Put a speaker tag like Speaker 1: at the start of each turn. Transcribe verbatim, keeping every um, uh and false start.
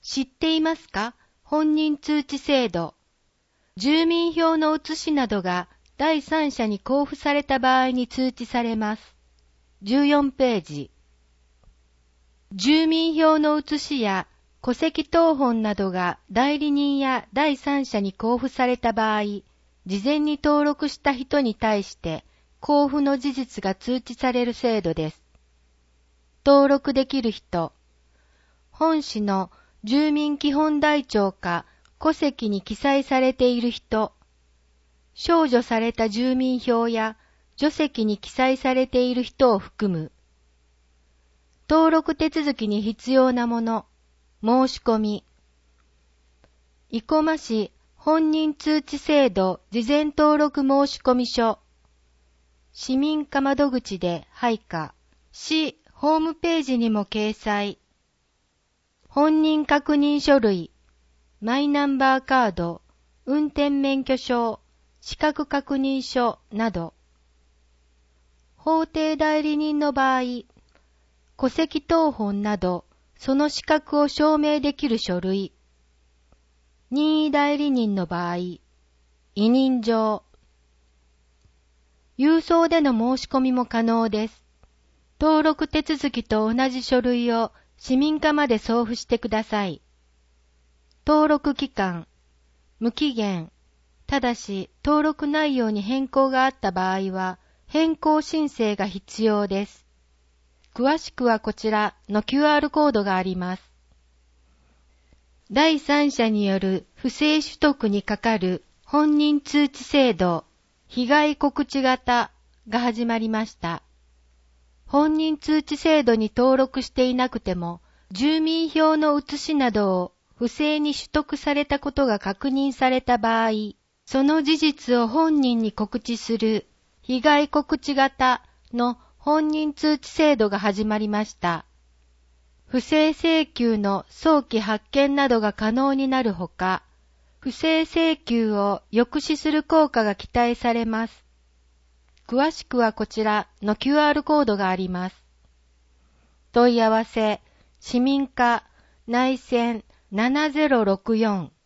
Speaker 1: 知っていますか？本人通知制度。住民票の写しなどが第三者に交付された場合に通知されます。じゅうよんページ。住民票の写しや戸籍謄本などが代理人や第三者に交付された場合、事前に登録した人に対して交付の事実が通知される制度です。登録できる人、本市の住民基本台帳か戸籍に記載されている人、消除された住民票や除籍に記載されている人を含む。登録手続きに必要なもの、申し込み。生駒市本人通知制度事前登録申込書。市民課窓口で配下。市ホームページにも掲載。本人確認書類、マイナンバーカード、運転免許証、資格確認書など。法定代理人の場合、戸籍謄本など、その資格を証明できる書類。任意代理人の場合、委任状。郵送での申し込みも可能です。登録手続きと同じ書類を市民課まで送付してください。登録期間、無期限。ただし、登録内容に変更があった場合は、変更申請が必要です。詳しくはこちらの キューアール コードがあります。第三者による不正取得にかかる本人通知制度、被害告知型が始まりました。本人通知制度に登録していなくても、住民票の写しなどを不正に取得されたことが確認された場合、その事実を本人に告知する被害告知型の本人通知制度が始まりました。不正請求の早期発見などが可能になるほか、不正請求を抑止する効果が期待されます。詳しくはこちらの キューアール コードがあります。問い合わせ、市民課内線ななゼロろくよん